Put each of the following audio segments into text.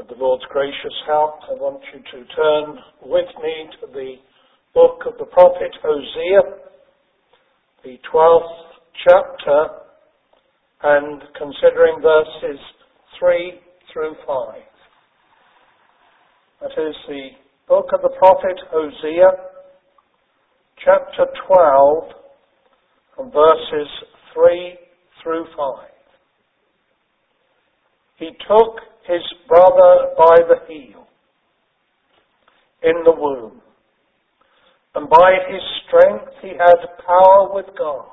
With the Lord's gracious help, I want you to turn with me to the book of the prophet Hosea, the 12th chapter, and considering verses 3 through 5. That is the book of the prophet Hosea, chapter 12, and verses 3 through 5. He took his brother by the heel in the womb, and by his strength he had power with God.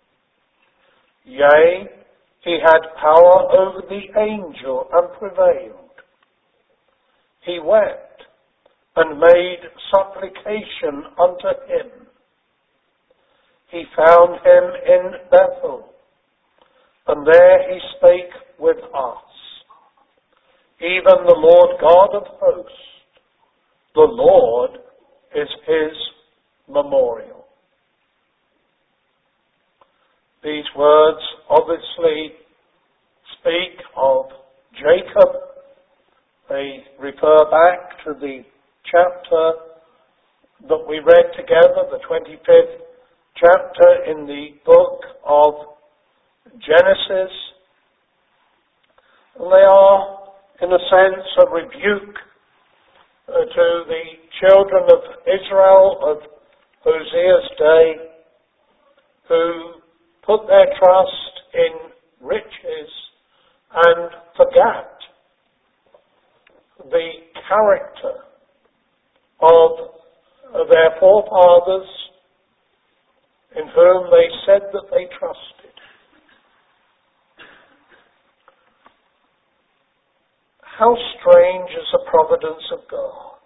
Yea, he had power over the angel and prevailed. He wept and made supplication unto him. He found him in Bethel, and there he spake with us. Even the Lord God of hosts, the Lord is his memorial. These words obviously speak of Jacob. They refer back to the chapter that we read together, the 25th chapter in the book of Genesis. And they are, in a sense, a rebuke to the children of Israel of Hosea's day, who put their trust in riches and forgot the character of their forefathers in whom they said that they trusted. How strange is the providence of God.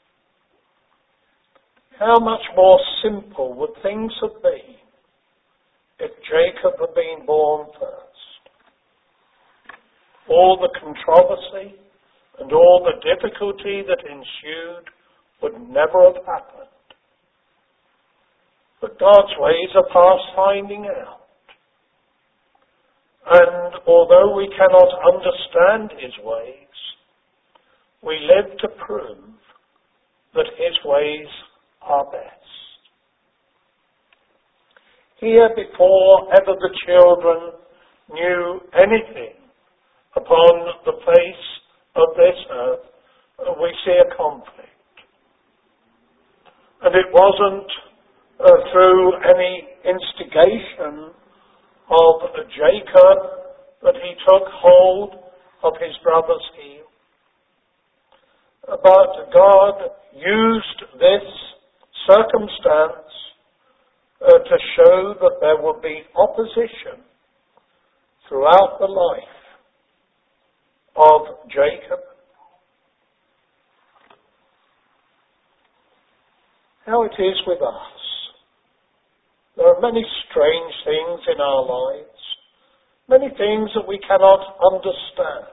How much more simple would things have been if Jacob had been born first? All the controversy and all the difficulty that ensued would never have happened. But God's ways are past finding out. And although we cannot understand his ways, we live to prove that his ways are best. Here, before ever the children knew anything upon the face of this earth, we see a conflict. And it wasn't through any instigation of Jacob that he took hold of his brother's heel. But God used this circumstance to show that there would be opposition throughout the life of Jacob. How it is with us. There are many strange things in our lives, many things that we cannot understand.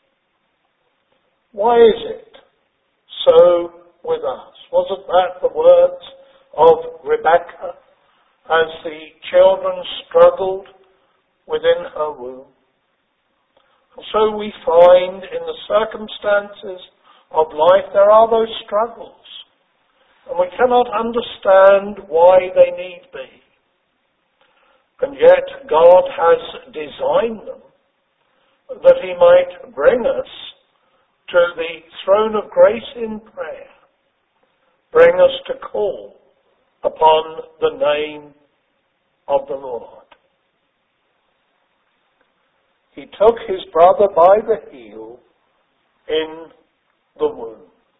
Why is it so with us? Wasn't that the words of Rebekah as the children struggled within her womb? And so we find in the circumstances of life there are those struggles. And we cannot understand why they need be. And yet God has designed them that he might bring us to the throne of grace in prayer. Bring us to call upon the name of the Lord. He took his brother by the heel in the womb.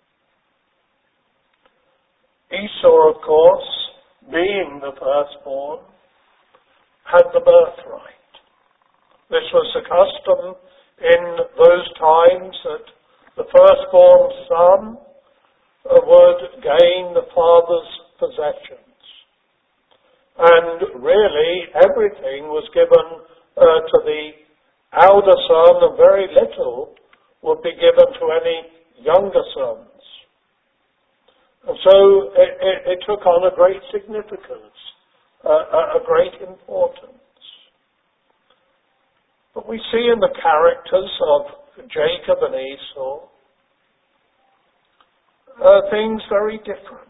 Esau, of course, being the firstborn, had the birthright. This was the custom in those times that the firstborn son would gain the father's possessions. And really everything was given to the elder son, and very little would be given to any younger sons. And so it took on a great significance, a great importance. But we see in the characters of Jacob and Esau things very different.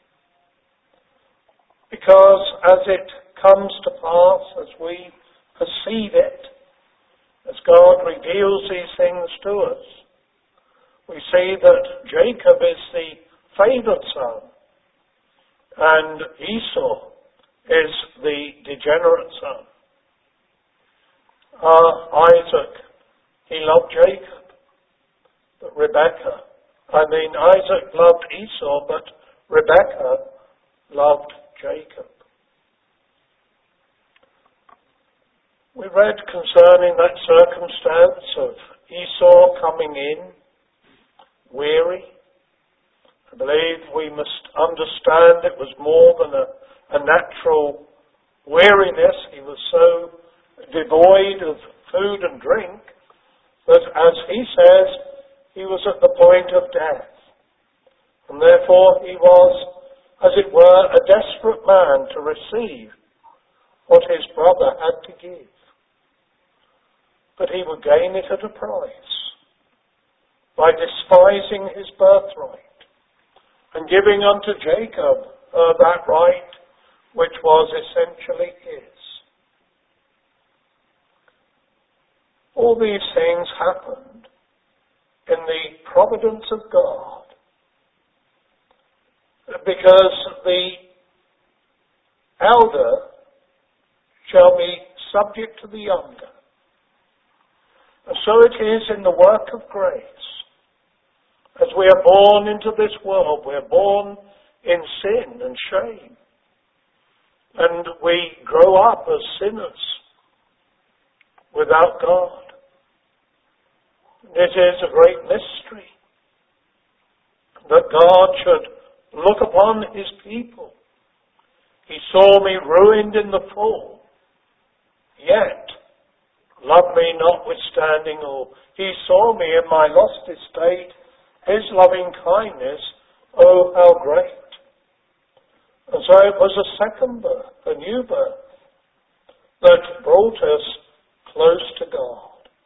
Because as it comes to pass, as we perceive it, as God reveals these things to us, we see that Jacob is the favoured son, and Esau is the degenerate son. Isaac, he loved Jacob, but Isaac loved Esau, but Rebekah loved Jacob. We read concerning that circumstance of Esau coming in weary. I believe we must understand it was more than a natural weariness. He was so devoid of food and drink that, as he says, he was at the point of death. And therefore he was, as it were, a desperate man to receive what his brother had to give. But he would gain it at a price, by despising his birthright and giving unto Jacob that right which was essentially his. All these things happened in the providence of God, because the elder shall be subject to the younger. And so it is in the work of grace. As we are born into this world, we are born in sin and shame. And we grow up as sinners without God. It is a great mystery that God should look upon his people. He saw me ruined in the fall, yet loved me notwithstanding all. He saw me in my lost estate, his loving kindness, oh how great. And so it was a second birth, a new birth, that brought us close to God.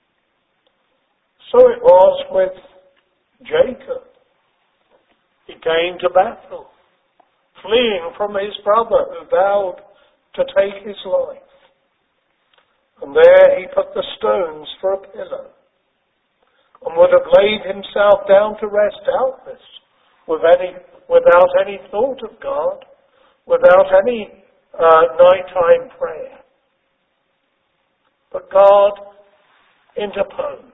So it was with Jacob. He came to Bethel, fleeing from his brother who vowed to take his life. And there he put the stones for a pillow, and would have laid himself down to rest doubtless, without any thought of God, without any nighttime prayer. But God interposed,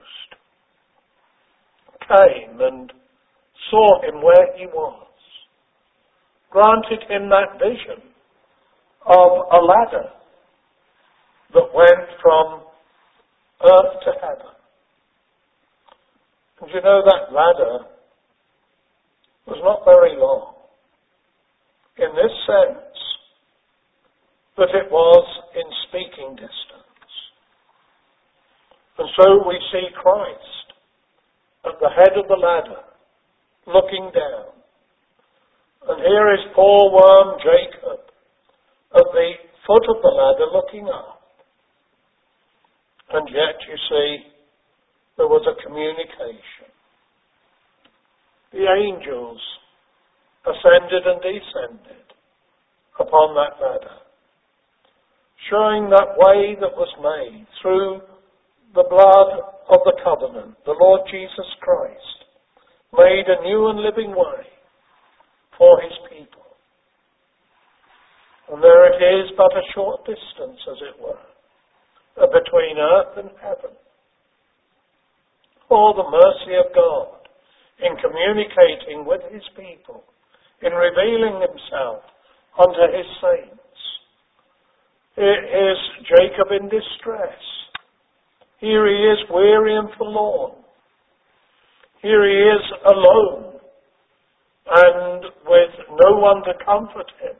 came and saw him where he was, granted him that vision of a ladder that went from earth to heaven. And you know, that ladder was not very long, in this sense that it was in speaking distance. And so we see Christ at the head of the ladder, looking down. And here is poor worm Jacob at the foot of the ladder, looking up. And yet, you see, there was a communication. The angels ascended and descended upon that ladder, showing that way that was made through the blood of the covenant, the Lord Jesus Christ, made a new and living way for his people. And there it is, but a short distance, as it were, between earth and heaven. Oh, the mercy of God in communicating with his people, in revealing himself unto his saints. Here is Jacob in distress. Here he is weary and forlorn. Here he is alone and with no one to comfort him.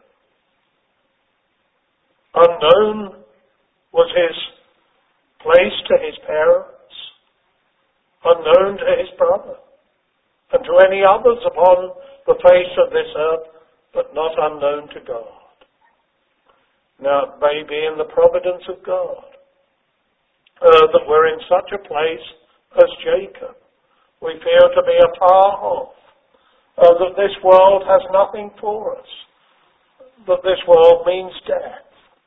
Unknown was his place to his parents, unknown to his brother, and to any others upon the face of this earth, but not unknown to God. Now, it may be in the providence of God that we're in such a place as Jacob. We feel to be afar off, that this world has nothing for us, that this world means death.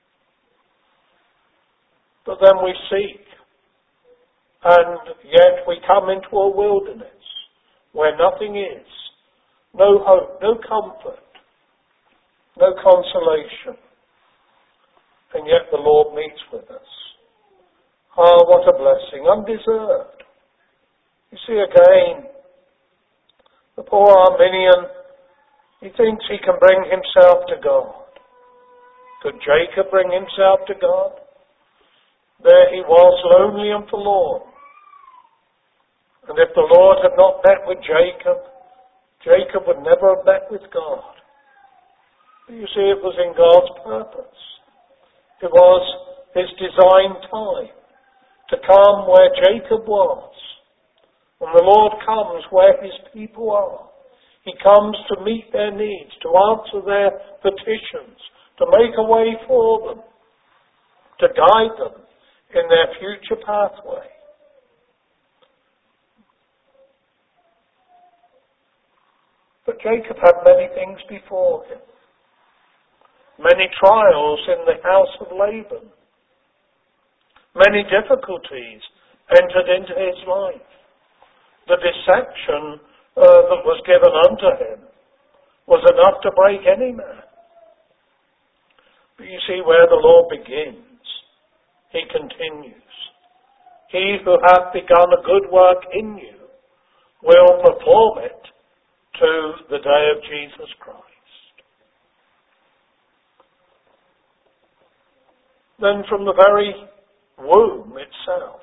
But then we seek, and yet we come into a wilderness where nothing is, no hope, no comfort, no consolation. And yet the Lord meets with us. Ah, what a blessing, undeserved. You see again, the poor Arminian, he thinks he can bring himself to God. Could Jacob bring himself to God? There he was, lonely and forlorn. And if the Lord had not met with Jacob, Jacob would never have met with God. But you see, it was in God's purpose. It was his designed time to come where Jacob was. When the Lord comes where his people are, he comes to meet their needs, to answer their petitions, to make a way for them, to guide them in their future pathway. But Jacob had many things before him. Many trials in the house of Laban. Many difficulties entered into his life. The deception that was given unto him was enough to break any man. But you see, where the Lord begins, he continues. He who hath begun a good work in you will perform it to the day of Jesus Christ. Then from the very womb itself,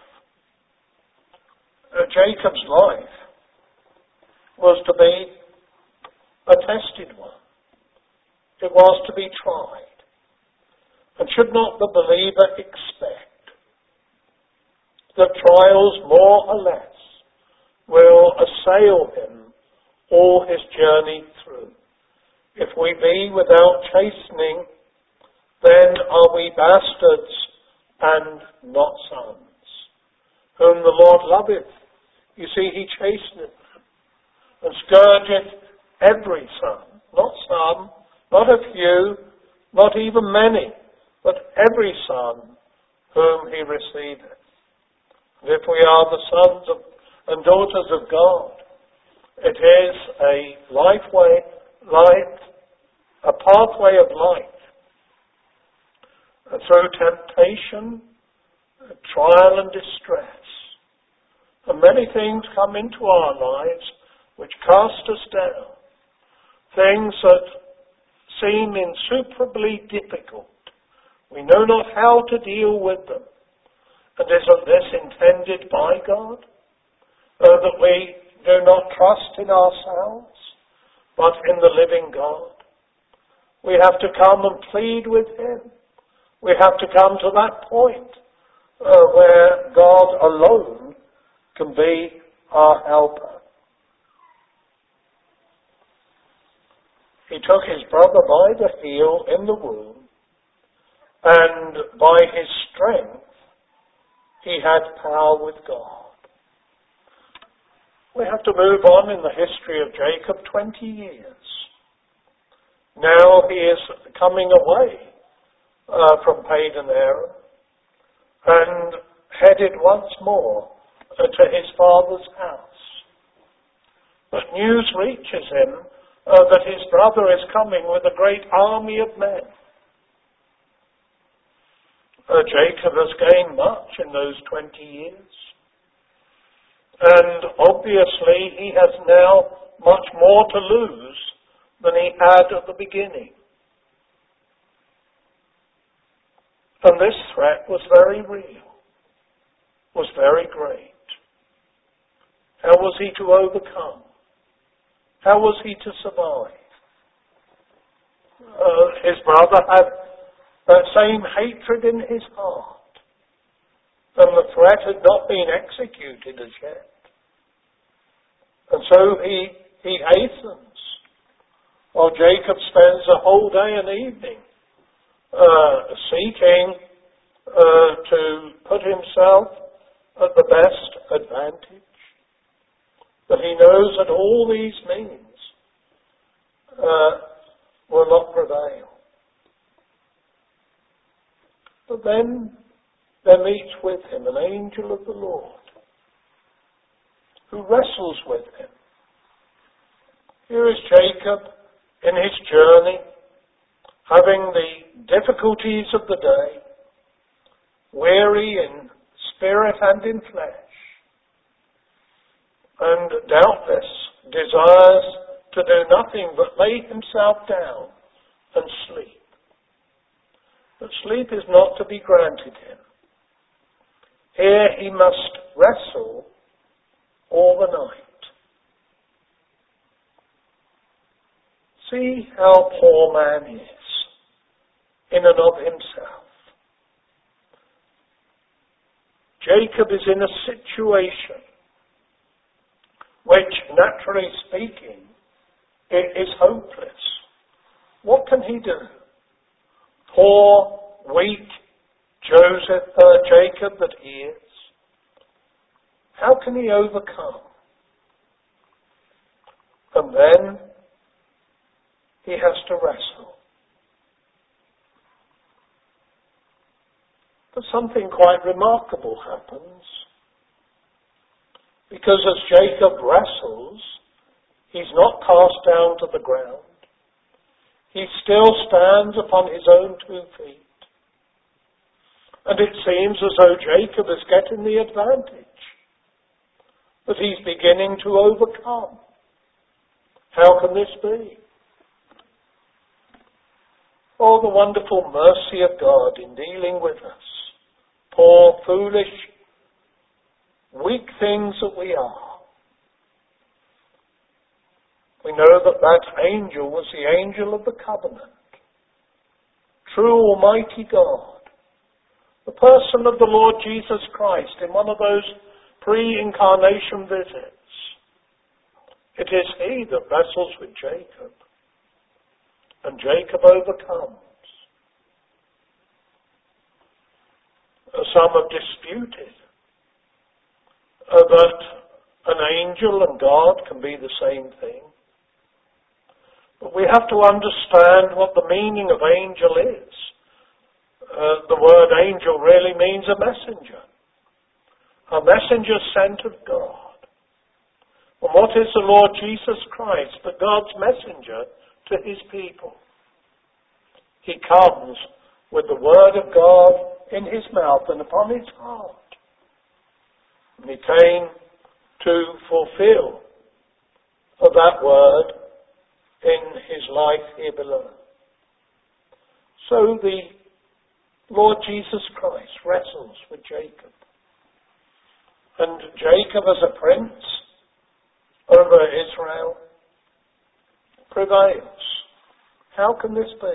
Jacob's life was to be a tested one. It was to be tried. And should not the believer expect that trials more or less will assail him all his journey through? If we be without chastening, then are we bastards and not sons, whom the Lord loveth. You see, he chasteneth them and scourgeth every son, not some, not a few, not even many, but every son whom he receiveth. And if we are the sons and daughters of God, it is a pathway of life. Through temptation, trial and distress. And many things come into our lives which cast us down. Things that seem insuperably difficult. We know not how to deal with them. And isn't this intended by God? That we do not trust in ourselves, but in the living God. We have to come and plead with him. We have to come to that point where God alone can be our helper. He took his brother by the heel in the womb, and by his strength he had power with God. We have to move on in the history of Jacob 20 years. Now he is coming away from Padan Aram and headed once more to his father's house. But news reaches him that his brother is coming with a great army of men. Jacob has gained much in those 20 years. And obviously he has now much more to lose than he had at the beginning. And this threat was very real, was very great. How was he to overcome? How was he to survive? His brother had that same hatred in his heart, and the threat had not been executed as yet. And so he hastens, while Jacob spends a whole day and evening seeking to put himself at the best advantage. But he knows that all these means will not prevail. But then there meets with him an angel of the Lord who wrestles with him. Here is Jacob in his journey, having the difficulties of the day, weary in spirit and in flesh, and doubtless desires to do nothing but lay himself down and sleep. But sleep is not to be granted him. Here he must wrestle all the night. See how poor man is in and of himself. Jacob is in a situation which, naturally speaking, is hopeless. What can he do? Poor, weak Jacob that he is. How can he overcome? And then he has to wrestle. But something quite remarkable happens. Because as Jacob wrestles, he's not cast down to the ground. He still stands upon his own 2 feet. And it seems as though Jacob is getting the advantage. That he's beginning to overcome. How can this be? Oh, the wonderful mercy of God in dealing with us. Poor, foolish, weak things that we are. We know that that angel was the angel of the covenant. True Almighty God. The person of the Lord Jesus Christ in one of those pre-incarnation visits. It is he that wrestles with Jacob. And Jacob overcomes. Some have disputed that an angel and God can be the same thing. But we have to understand what the meaning of angel is. The word angel really means a messenger. A messenger sent of God. And what is the Lord Jesus Christ but God's messenger to his people? He comes with the word of God in his mouth and upon his heart. And he came to fulfill that word in his life here below. So the Lord Jesus Christ wrestles with Jacob. And Jacob, as a prince over Israel, prevails. How can this be?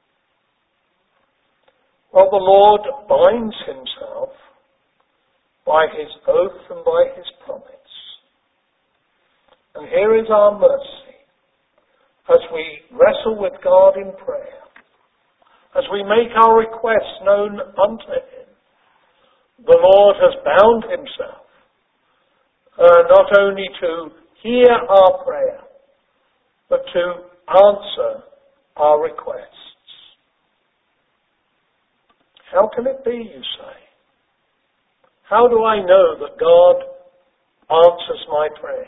Well, the Lord binds himself by his oath and by his promise. And here is our mercy as we wrestle with God in prayer, as we make our requests known unto him. The Lord has bound himself not only to hear our prayer, but to answer our requests. How can it be, you say? How do I know that God answers my prayers?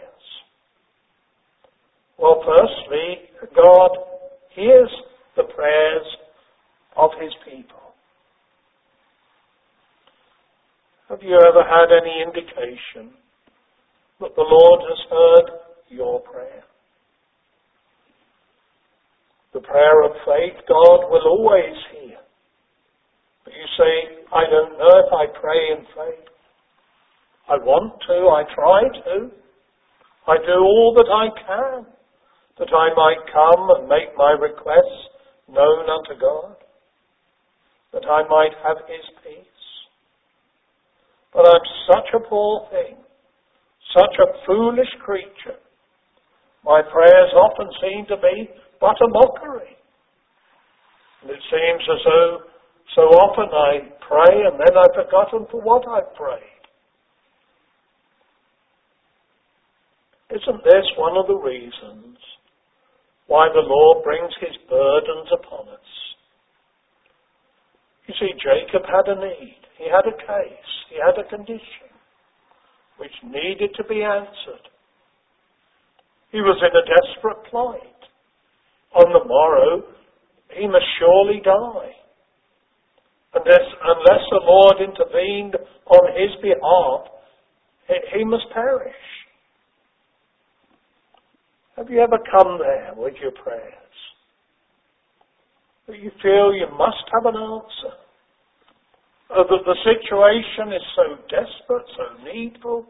Well, firstly, God hears the prayers of his people. Have you ever had any indication that the Lord has heard your prayer? The prayer of faith God will always hear. But you say, I don't know if I pray in faith. I want to, I try to. I do all that I can, that I might come and make my requests known unto God, that I might have his peace. But I'm such a poor thing, such a foolish creature. My prayers often seem to be but a mockery. And it seems as though so often I pray and then I've forgotten for what I've prayed. Isn't this one of the reasons why the Lord brings his burdens upon us. You see, Jacob had a need. He had a case. He had a condition which needed to be answered. He was in a desperate plight. On the morrow, he must surely die. Unless the Lord intervened on his behalf, he must perish. Have you ever come there with your prayers? That you feel you must have an answer? Or that the situation is so desperate, so needful,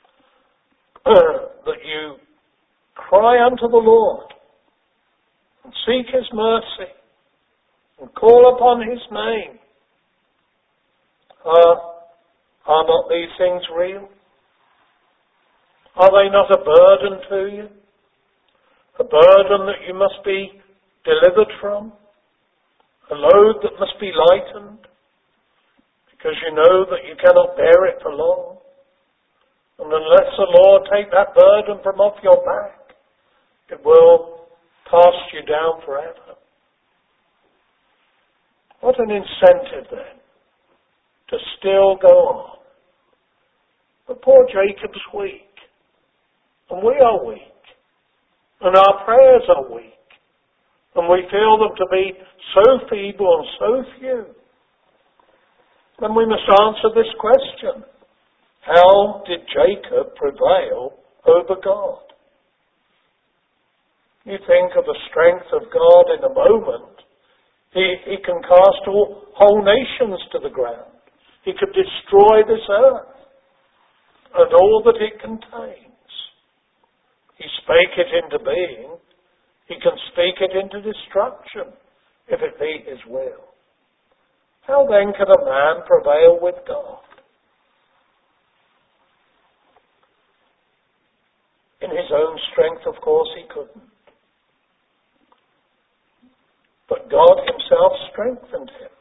that you cry unto the Lord and seek his mercy and call upon his name? Are not these things real? Are they not a burden to you? A burden that you must be delivered from? A load that must be lightened? Because you know that you cannot bear it for long. And unless the Lord take that burden from off your back, it will cast you down forever. What an incentive then to still go on. But poor Jacob's weak. And we are weak. And our prayers are weak. And we feel them to be so feeble and so few. Then we must answer this question. How did Jacob prevail over God? You think of the strength of God in a moment. He can cast whole nations to the ground. He could destroy this earth and all that it contains. He spake it into being. He can speak it into destruction if it be his will. How then can a man prevail with God? In his own strength, of course, he couldn't. But God himself strengthened him.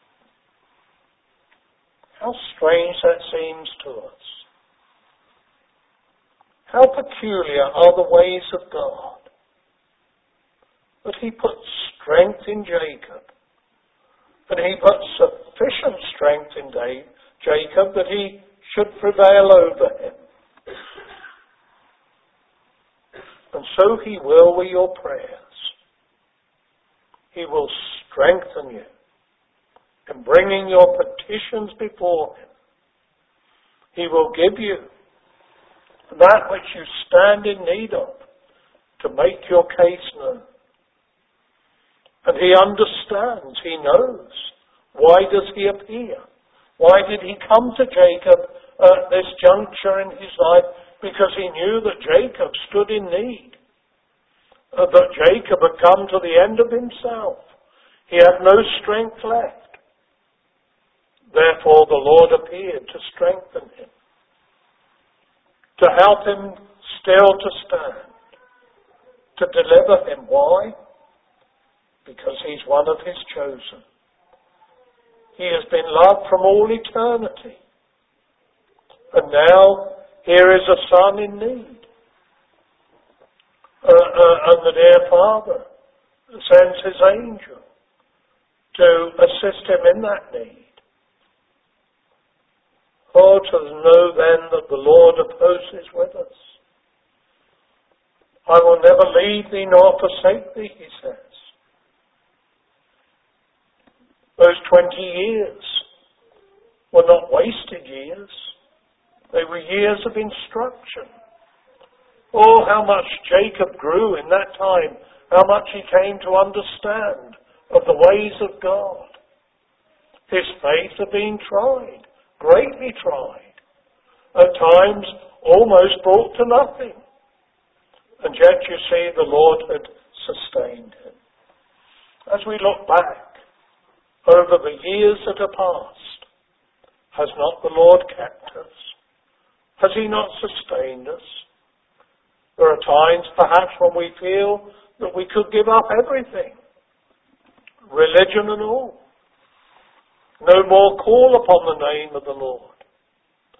How strange that seems to us. How peculiar are the ways of God. That he put strength in Jacob. And he put sufficient strength in Jacob that he should prevail over him. And so he will with your prayers. He will strengthen you in bringing your petitions before him. He will give you that which you stand in need of to make your case known. And he understands, he knows. Why does he appear? Why did he come to Jacob at this juncture in his life? Because he knew that Jacob stood in need. That Jacob had come to the end of himself. He had no strength left. Therefore the Lord appeared to strengthen him. To help him still to stand. To deliver him. Why? Because he's one of his chosen. He has been loved from all eternity. And now here is a son in need. And the dear Father sends his angel to assist him in that need. Oh, to know then that the Lord of hosts is with us. I will never leave thee nor forsake thee, he says. Those 20 years were not wasted years. They were years of instruction. Oh, how much Jacob grew in that time. How much he came to understand of the ways of God. His faith had been tried, greatly tried. At times, almost brought to nothing. And yet, you see, the Lord had sustained him. As we look back over the years that are past, has not the Lord kept us? Has he not sustained us? There are times, perhaps, when we feel that we could give up everything, religion and all. No more call upon the name of the Lord.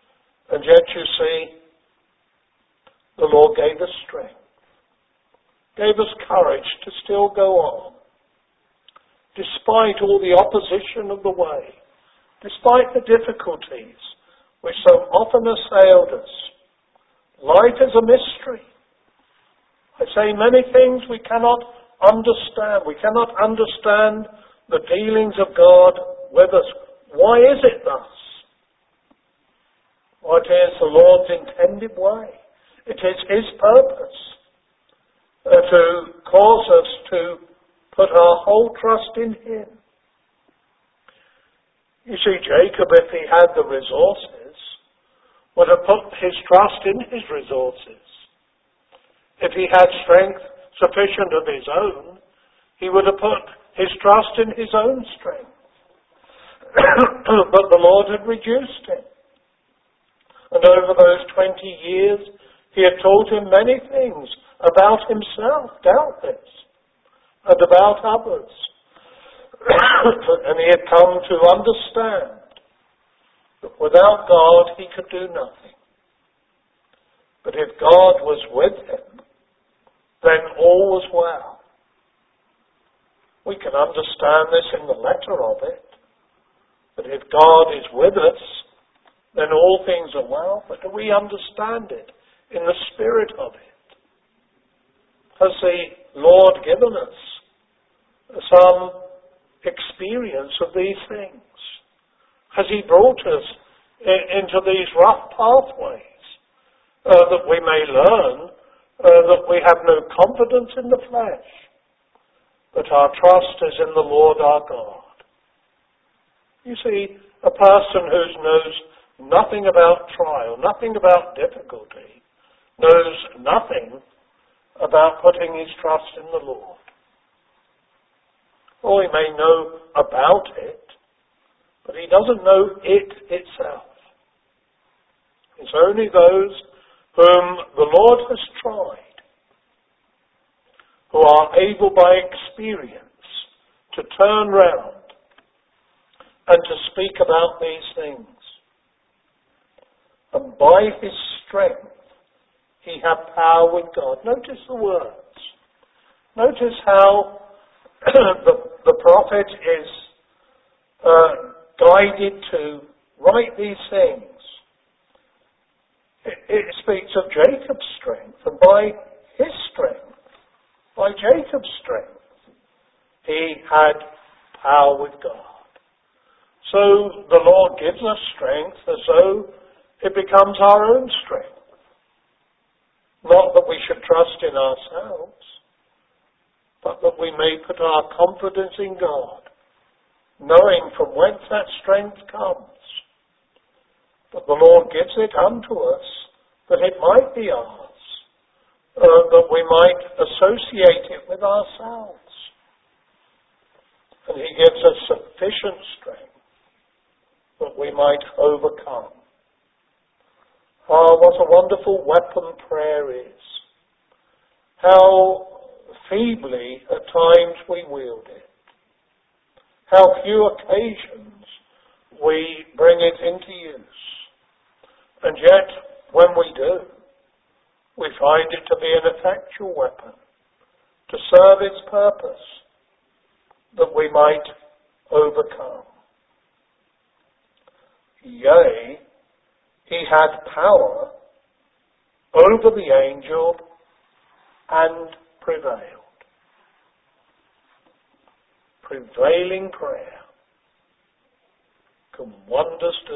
And yet, you see, the Lord gave us strength. gave us courage to still go on, despite all the opposition of the way, despite the difficulties which so often assailed us. Life is a mystery. I say many things we cannot understand. We cannot understand the dealings of God with us. Why is it thus? Well, it is the Lord's intended way. It is His purpose to cause us to put our whole trust in Him. You see, Jacob, if he had the resources, would have put his trust in his resources. If he had strength sufficient of his own, he would have put his trust in his own strength. But the Lord had reduced him. And over those 20 years, He had taught him many things about himself, doubtless, and about others. And he had come to understand that without God he could do nothing. But if God was with him, then all was well. We can understand this in the letter of it, that if God is with us, then all things are well. But do we understand it in the spirit of it? Has the Lord given us some experience of these things? Has He brought us into these rough pathways that we may learn that we have no confidence in the flesh, but our trust is in the Lord our God? You see, a person who knows nothing about trial, nothing about difficulty, knows nothing about putting his trust in the Lord. Or he may know about it, but he doesn't know it itself. It's only those whom the Lord has tried, who are able by experience to turn round and to speak about these things. And by His strength, he had power with God. Notice the words. Notice how the prophet is guided to write these things. It speaks of Jacob's strength, and by his strength, by Jacob's strength, he had power with God. So the Lord gives us strength as though it becomes our own strength. Not that we should trust in ourselves, but that we may put our confidence in God, knowing from whence that strength comes. But the Lord gives it unto us that it might be ours, that we might associate it with ourselves. And He gives us sufficient strength that we might overcome. What a wonderful weapon prayer is. How feebly at times we wield it. How few occasions we bring it into use. And yet, when we do, we find it to be an effectual weapon to serve its purpose, that we might overcome. Yea, he had power over the angel and prevailed. Prevailing prayer can wonders do.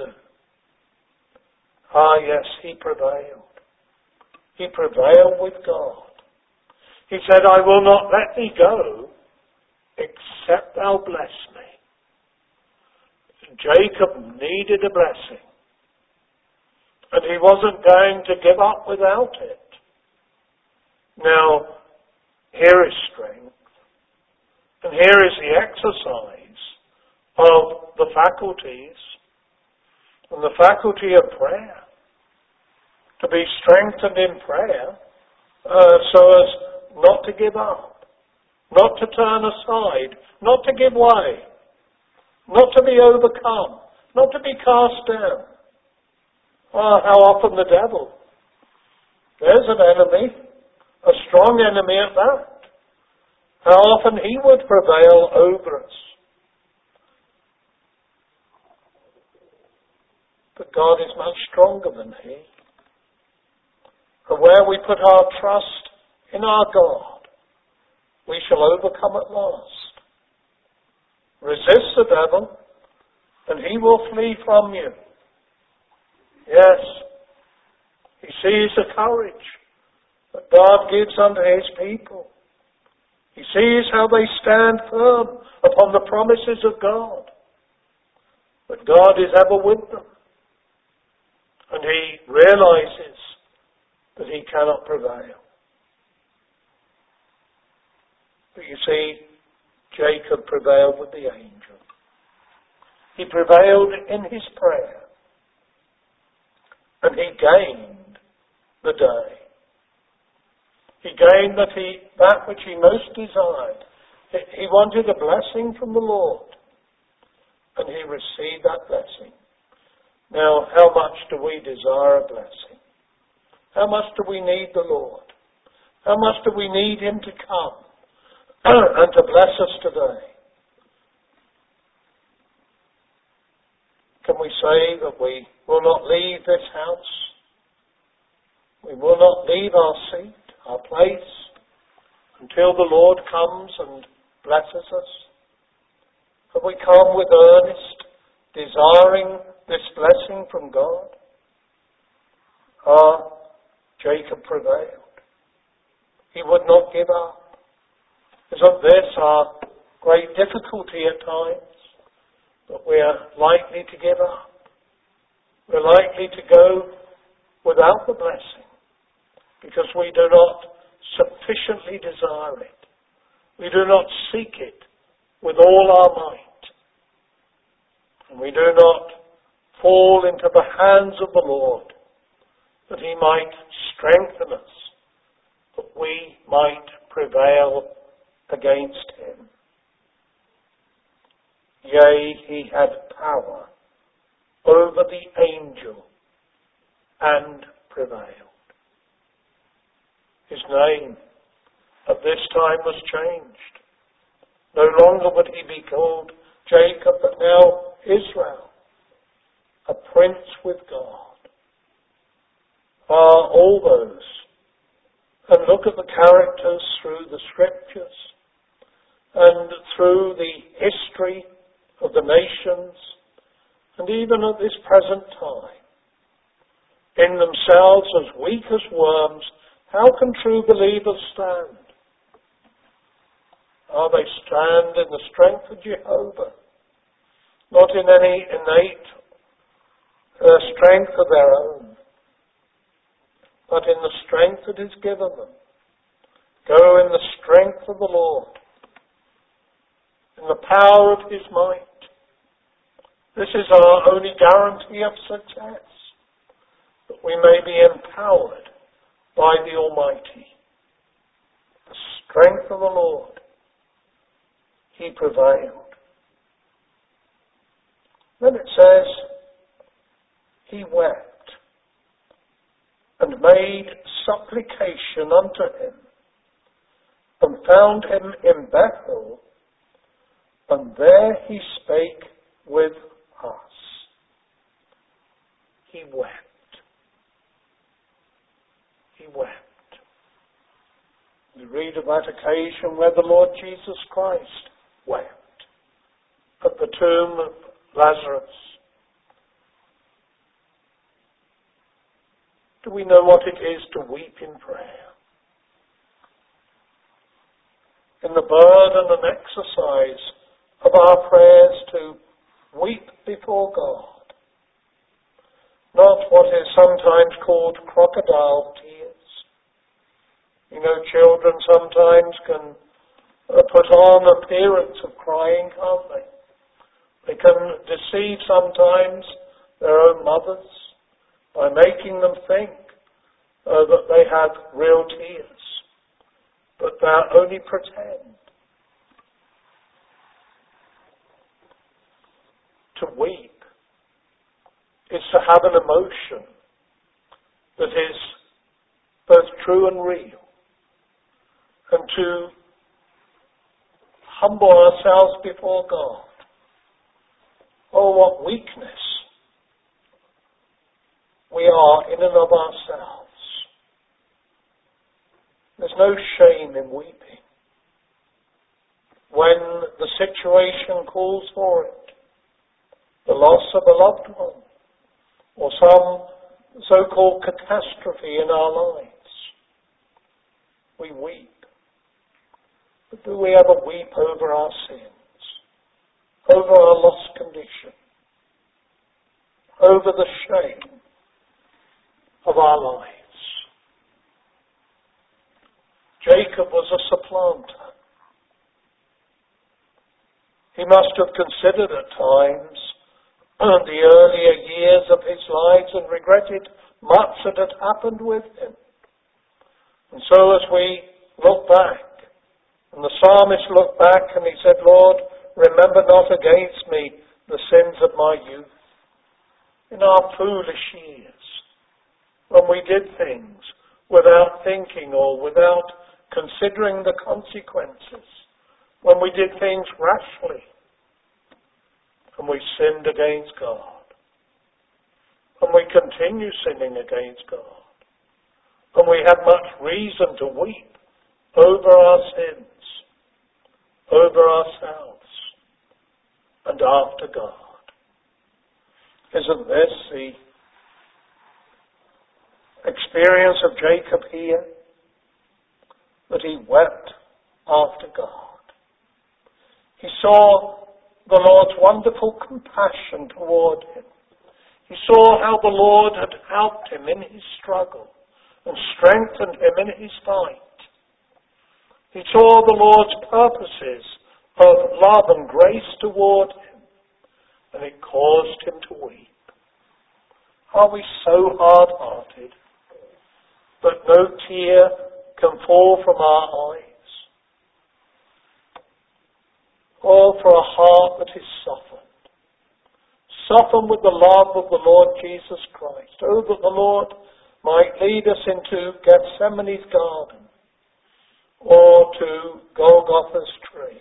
Ah, yes, he prevailed. He prevailed with God. He said, I will not let thee go except thou bless me. Jacob needed a blessing. And he wasn't going to give up without it. Now, here is strength. And here is the exercise of the faculties. And the faculty of prayer. To be strengthened in prayer so as not to give up. Not to turn aside. Not to give way. Not to be overcome. Not to be cast down. Oh, how often the devil. There's an enemy. A strong enemy at that. How often he would prevail over us. But God is much stronger than he. And where we put our trust in our God, we shall overcome at last. Resist the devil, and he will flee from you. Yes, he sees the courage that God gives unto his people. He sees how they stand firm upon the promises of God. But God is ever with them. And he realizes that he cannot prevail. But you see, Jacob prevailed with the angel. He prevailed in his prayer. And he gained the day. He gained that which he most desired. He wanted a blessing from the Lord. And he received that blessing. Now, how much do we desire a blessing? How much do we need the Lord? How much do we need him to come and to bless us today? Can we say that we will not leave this house? We will not leave our seat, our place, until the Lord comes and blesses us? Have we come with earnest, desiring this blessing from God? Jacob prevailed. He would not give up. Isn't this our great difficulty at times? That we are likely to give up. We're likely to go without the blessing because we do not sufficiently desire it. We do not seek it with all our might. And we do not fall into the hands of the Lord that he might strengthen us, that we might prevail against him. Yea, he had power over the angel and prevailed. His name at this time was changed. No longer would he be called Jacob, but now Israel, a prince with God. All those. And look at the characters through the scriptures and through the history of the nations, and even at this present time. In themselves as weak as worms, how can true believers stand? They stand in the strength of Jehovah, not in any innate strength of their own, but in the strength that is given them. Go in the strength of the Lord, in the power of his might. This is our only guarantee of success, that we may be empowered by the Almighty. The strength of the Lord. He prevailed. Then it says, he wept and made supplication unto him, and found him in Bethel, and there he spake with us. He wept. He wept. We read of that occasion where the Lord Jesus Christ wept at the tomb of Lazarus. Do we know what it is to weep in prayer? In the burden and exercise of our prayers to weep before God. Not what is sometimes called crocodile tears. You know, children sometimes can put on appearance of crying, can't they? They can deceive sometimes their own mothers by making them think that they have real tears. But they only pretend. To weep is to have an emotion that is both true and real. to humble ourselves before God. Oh, what weakness we are in and of ourselves. There's no shame in weeping when the situation calls for it. The loss of a loved one, or some so-called catastrophe in our lives. We weep. But do we ever weep over our sins, over our lost condition, over the shame of our lives? Jacob was a supplanter. He must have considered at times the earlier years of his lives and regretted much that had happened with him. And so as we look back, and the psalmist looked back and he said, Lord, remember not against me the sins of my youth. In our foolish years, when we did things without thinking or without considering the consequences, when we did things rashly, and we sinned against God, and we continue sinning against God, and we have much reason to weep over our sins, over ourselves, and after God. Isn't this the experience of Jacob here? That he wept after God. He saw the Lord's wonderful compassion toward him. He saw how the Lord had helped him in his struggle and strengthened him in his fight. He saw the Lord's purposes of love and grace toward him, and it caused him to weep. Are we so hard-hearted that no tear can fall from our eyes? Or for a heart that is softened. Softened with the love of the Lord Jesus Christ. Oh, that the Lord might lead us into Gethsemane's garden or to Golgotha's tree.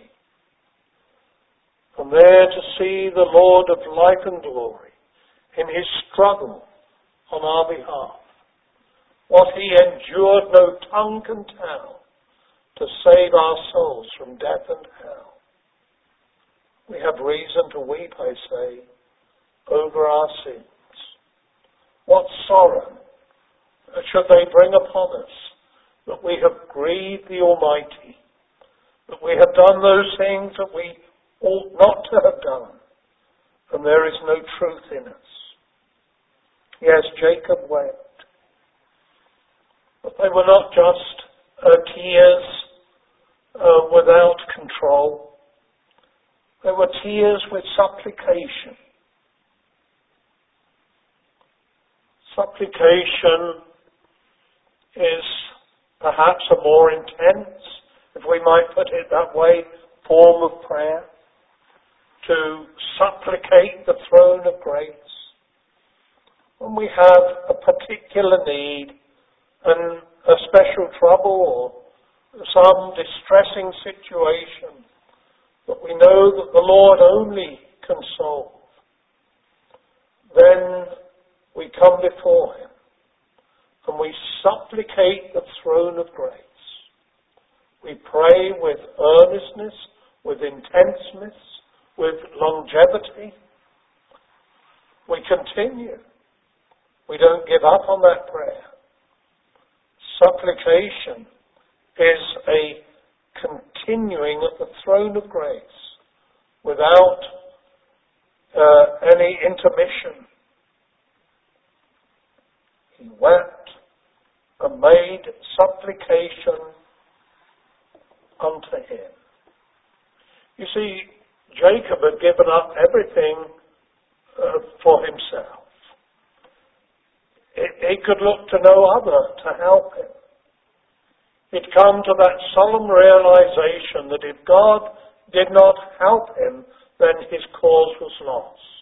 And there to see the Lord of life and glory in his struggle on our behalf. What he endured no tongue can tell to save our souls from death and hell. We have reason to weep, I say, over our sins. What sorrow should they bring upon us that we have grieved the Almighty, that we have done those things that we ought not to have done, and there is no truth in us. Yes, Jacob wept. But they were not just tears without control. They were tears with supplication. Supplication is perhaps a more intense, if we might put it that way, form of prayer. To supplicate the throne of grace. When we have a particular need and a special trouble or some distressing situation that we know that the Lord only can solve, then we come before him and we supplicate the throne of grace. We pray with earnestness, with intenseness, with longevity. We continue. We don't give up on that prayer. Supplication is a continuing at the throne of grace without any intermission. He wept and made supplication unto him. You see, Jacob had given up everything for himself. He could look to no other to help him. He'd come to that solemn realization that if God did not help him, then his cause was lost.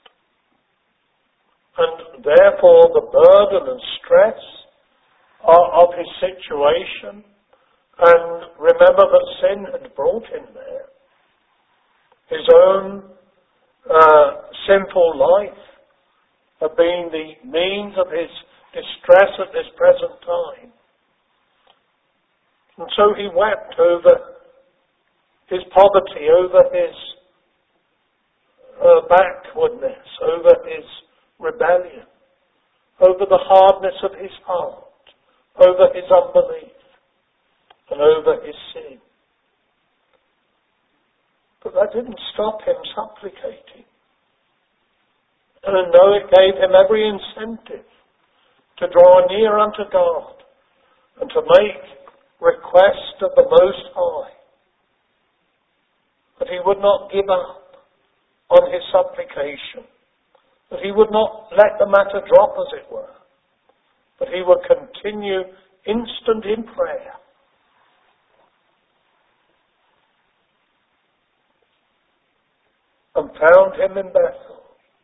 And therefore the burden and stress of his situation And remember that sin had brought him there. His own sinful life had been the means of his distress at this present time. And so he wept over his poverty, over his backwardness, over his rebellion, over the hardness of his heart, over his unbelief, and over his sin. But that didn't stop him supplicating. And no, it gave him every incentive to draw near unto God and to make request of the Most High. That he would not give up on his supplication. That he would not let the matter drop, as it were. But he would continue instant in prayer. And found him in Bethel.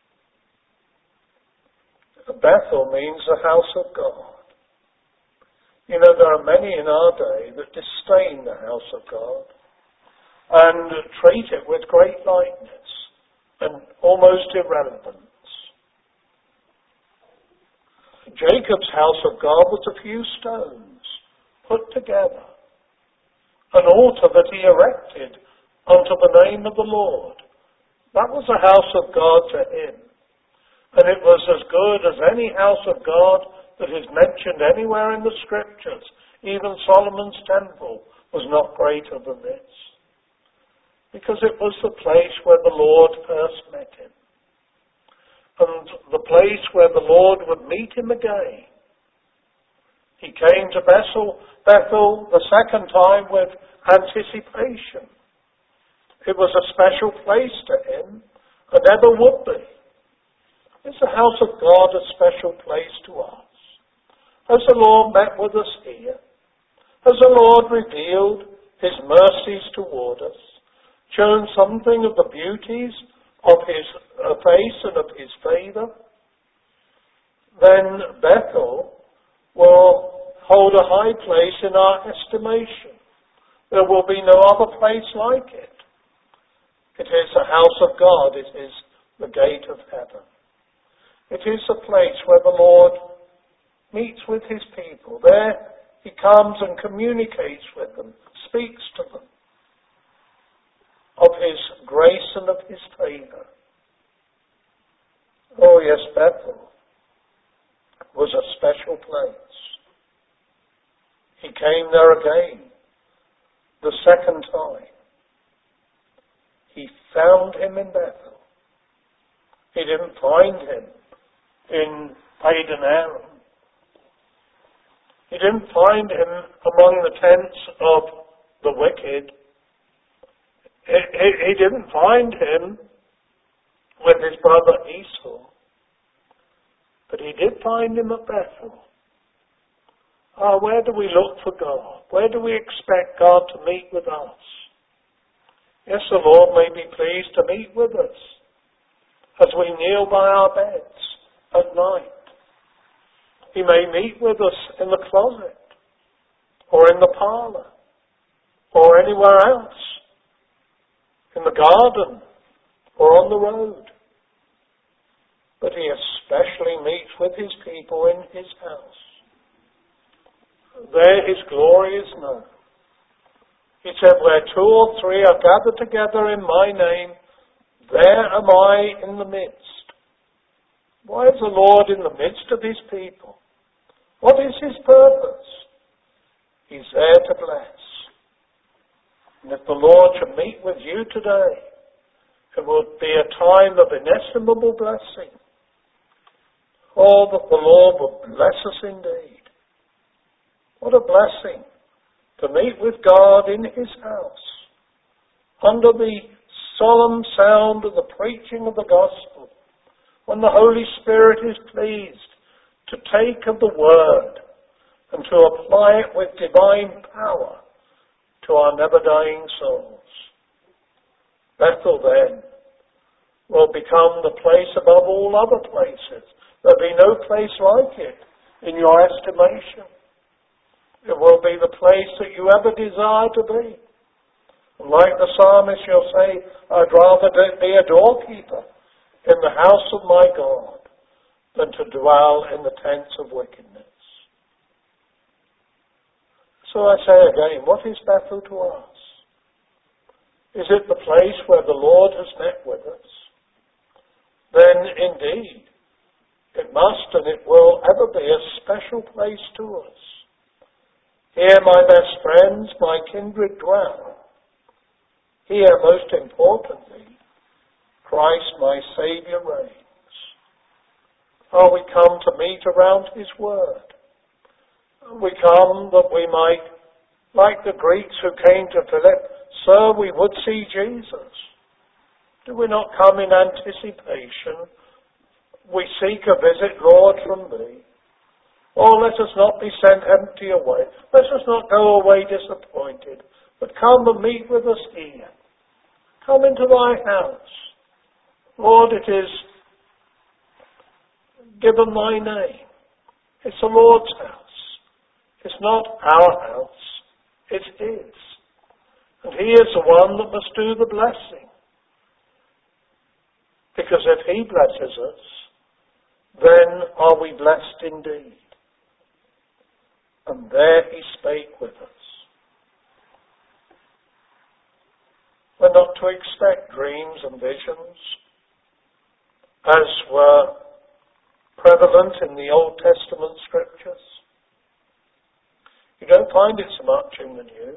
Bethel means the house of God. You know, there are many in our day that disdain the house of God and treat it with great lightness and almost irrelevance. Jacob's house of God was a few stones put together, an altar that he erected unto the name of the Lord. That was the house of God to him. And it was as good as any house of God that is mentioned anywhere in the Scriptures. Even Solomon's temple was not greater than this. Because it was the place where the Lord first met him. And the place where the Lord would meet him again. He came to Bethel the second time with anticipation. It was a special place to him, and ever would be. Is the house of God a special place to us? Has the Lord met with us here? Has the Lord revealed his mercies toward us? Shown something of the beauties of his face and of his favour? Then Bethel will hold a high place in our estimation. There will be no other place like it. It is the house of God. It is the gate of heaven. It is the place where the Lord meets with his people. There he comes and communicates with them, speaks to them of his grace and of his favour. Oh yes, Bethel was a special place. He came there again, the second time. He found him in Bethel. He didn't find him in Padan Aram. He didn't find him among the tents of the wicked. He didn't find him with his brother Esau. But he did find him at Bethel. Where do we look for God? Where do we expect God to meet with us? Yes, the Lord may be pleased to meet with us as we kneel by our beds at night. He may meet with us in the closet or in the parlour or anywhere else, in the garden or on the road. But he especially meets with his people in his house. There his glory is known. He said, where two or three are gathered together in my name, there am I in the midst. Why is the Lord in the midst of his people? What is his purpose? He's there to bless. And if the Lord should meet with you today, it will be a time of inestimable blessing. Oh, that the Lord would bless us indeed. What a blessing to meet with God in his house, under the solemn sound of the preaching of the gospel, when the Holy Spirit is pleased to take of the word and to apply it with divine power to our never-dying souls. Bethel then will become the place above all other places. There'll be no place like it in your estimation. It will be the place that you ever desire to be. Like the psalmist, you'll say, I'd rather be a doorkeeper in the house of my God than to dwell in the tents of wickedness. So I say again, what is Bethel to us? Is it the place where the Lord has met with us? Then indeed, it must and it will ever be a special place to us. Here my best friends, my kindred dwell. Here, most importantly, Christ my Saviour reigns. Oh, we come to meet around His Word. We come that we might, like the Greeks who came to Philip, Sir, we would see Jesus. Do we not come in anticipation? We seek a visit, Lord, from Thee. Oh, let us not be sent empty away. Let us not go away disappointed, but come and meet with us here. Come into Thy house. Lord, it is given Thy name. It's the Lord's house. It's not our house. It's His. And He is the one that must do the blessing. Because if He blesses us, then are we blessed indeed. And there He spake with us. We're not to expect dreams and visions as were prevalent in the Old Testament scriptures. You don't find it so much in the New.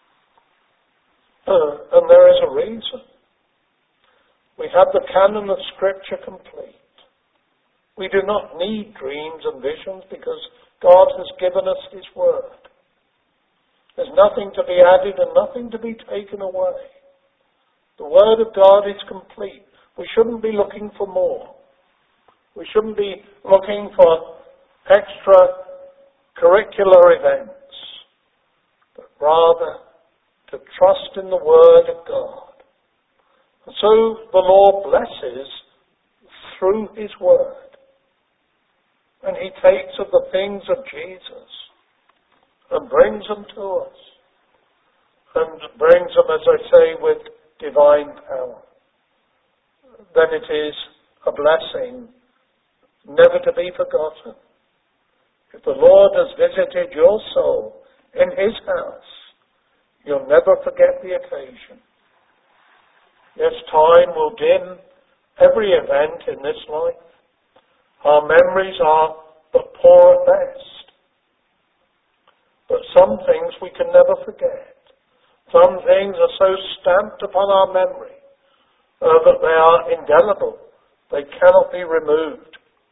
And there is a reason. We have the canon of Scripture complete. We do not need dreams and visions because God has given us His Word. There's nothing to be added and nothing to be taken away. The Word of God is complete. We shouldn't be looking for more. We shouldn't be looking for extra curricular events, but rather to trust in the Word of God. And so the Lord blesses through His Word. And He takes of the things of Jesus and brings them to us. And brings them, as I say, with divine power. Then it is a blessing never to be forgotten. If the Lord has visited your soul in His house, you'll never forget the occasion. Yes, time will dim every event in this life. Our memories are but poor at best. But some things we can never forget. Some things are so stamped upon our memory that they are indelible. They cannot be removed.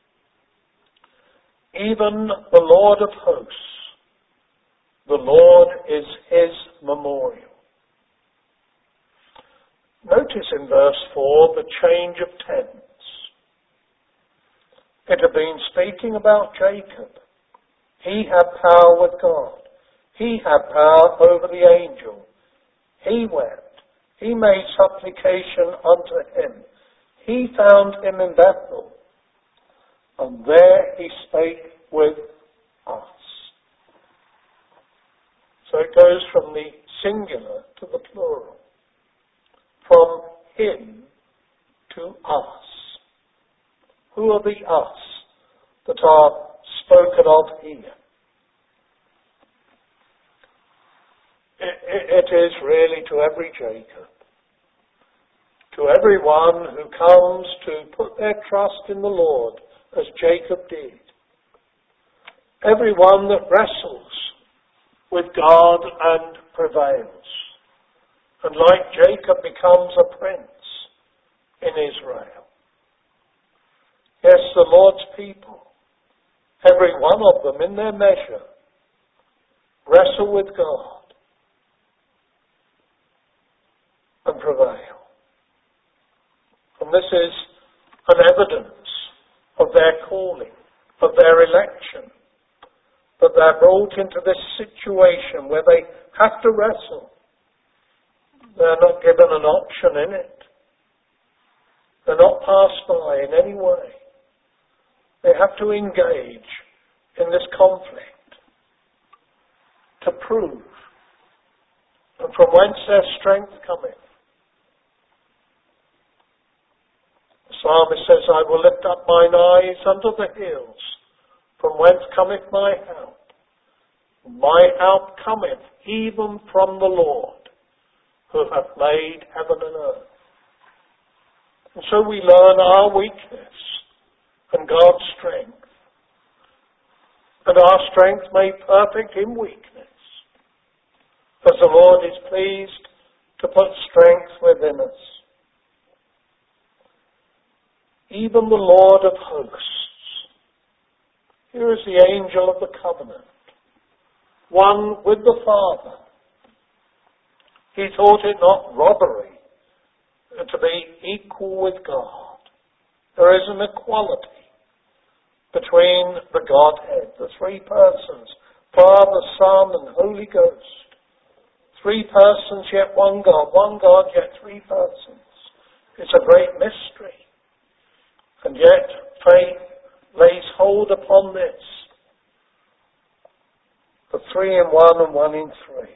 Even the Lord of hosts, the Lord is His memorial. Notice in verse 4 the change of tense. It had been speaking about Jacob. He had power with God. He had power over the angel. He wept. He made supplication unto Him. He found Him in Bethel. And there He spake with us. So it goes from the singular to the plural. From Him to us. Who are the us that are spoken of here? It is really to every Jacob. To everyone who comes to put their trust in the Lord, as Jacob did. Everyone that wrestles with God and prevails. And like Jacob becomes a prince in Israel. Yes, the Lord's people, every one of them in their measure, wrestle with God and prevail. And this is an evidence of their calling, of their election, that they're brought into this situation where they have to wrestle. They're not given an option in it. They're not passed by in any way. They have to engage in this conflict. to prove, and from whence their strength cometh. The psalmist says, I will lift up mine eyes unto the hills, from whence cometh my help. My help cometh even from the Lord, who hath made heaven and earth. And so we learn our weakness and God's strength, and our strength made perfect in weakness, as the Lord is pleased to put strength within us. Even the Lord of hosts, here is the angel of the covenant, one with the Father. He thought it not robbery to be equal with God. There is an equality between the Godhead, the three persons, Father, Son, and Holy Ghost. Three persons, yet one God, yet three persons. It's a great mystery. And yet faith lays hold upon this. The three in one and one in three.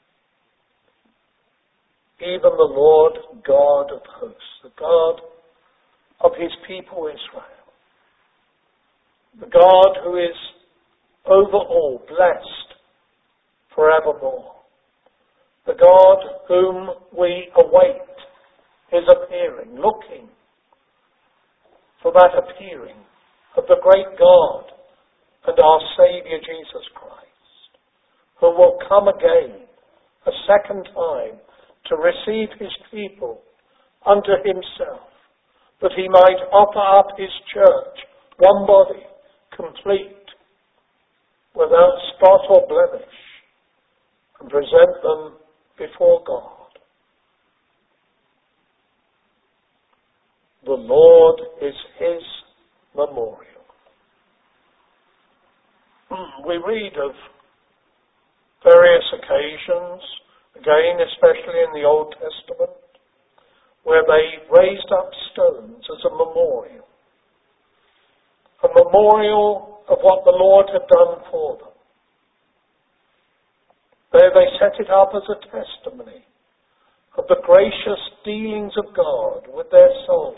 Even the Lord God of hosts, the God of his people Israel, the God who is over all, blessed forevermore, the God whom we await his appearing, looking for that appearing of the great God and our Saviour Jesus Christ, who will come again a second time to receive his people unto himself, that he might offer up his church, one body, complete, without spot or blemish, and present them before God. The Lord is his memorial. We read of various occasions, again, especially in the Old Testament, where they raised up stones as a memorial of what the Lord had done for them. There they set it up as a testimony of the gracious dealings of God with their souls.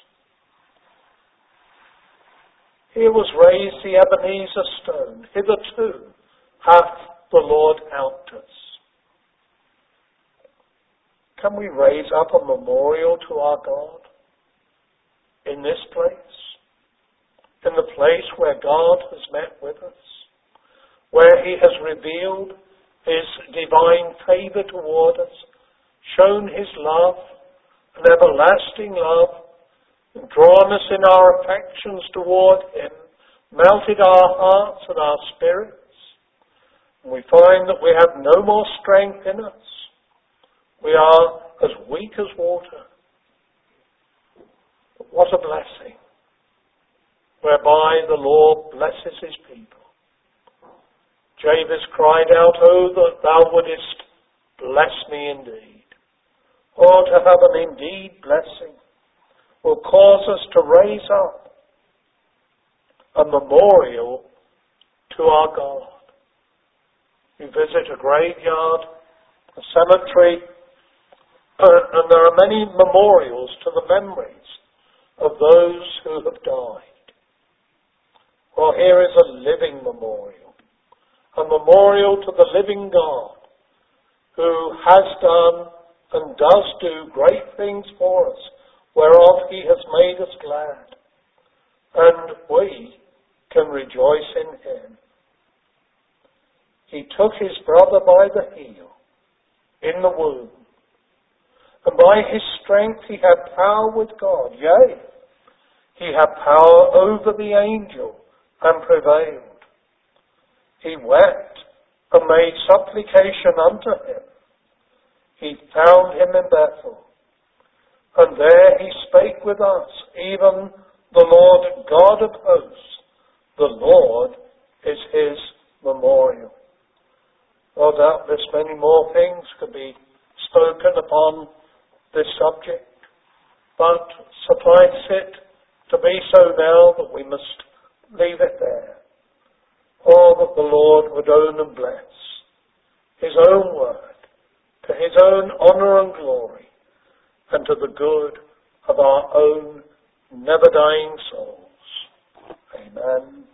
Here was raised the Ebenezer stone. Hitherto hath the Lord helped us. Can we raise up a memorial to our God in this place? In the place where God has met with us? Where he has revealed his divine favour toward us, shown his love, an everlasting love, and drawn us in our affections toward him, melted our hearts and our spirits, and we find that we have no more strength in us. We are as weak as water. But what a blessing, whereby the Lord blesses his people. Jabez cried out, "Oh, that thou wouldest bless me indeed." Oh, to have an indeed blessing will cause us to raise up a memorial to our God. You visit a graveyard, a cemetery, and there are many memorials to the memories of those who have died. Well, here is a living memorial. A memorial to the living God, who has done and does do great things for us, whereof he has made us glad. And we can rejoice in him. He took his brother by the heel, in the womb, and by his strength he had power with God. Yea, he had power over the angel, and prevailed. He wept and made supplication unto him. He found him in Bethel, and there he spake with us, even the Lord God of hosts. The Lord is his memorial. No doubt this many more things could be spoken upon this subject, but suffice it to be so now that we must leave it there. Oh, that the Lord would own and bless his own word, to his own honour and glory, and to the good of our own never-dying souls. Amen.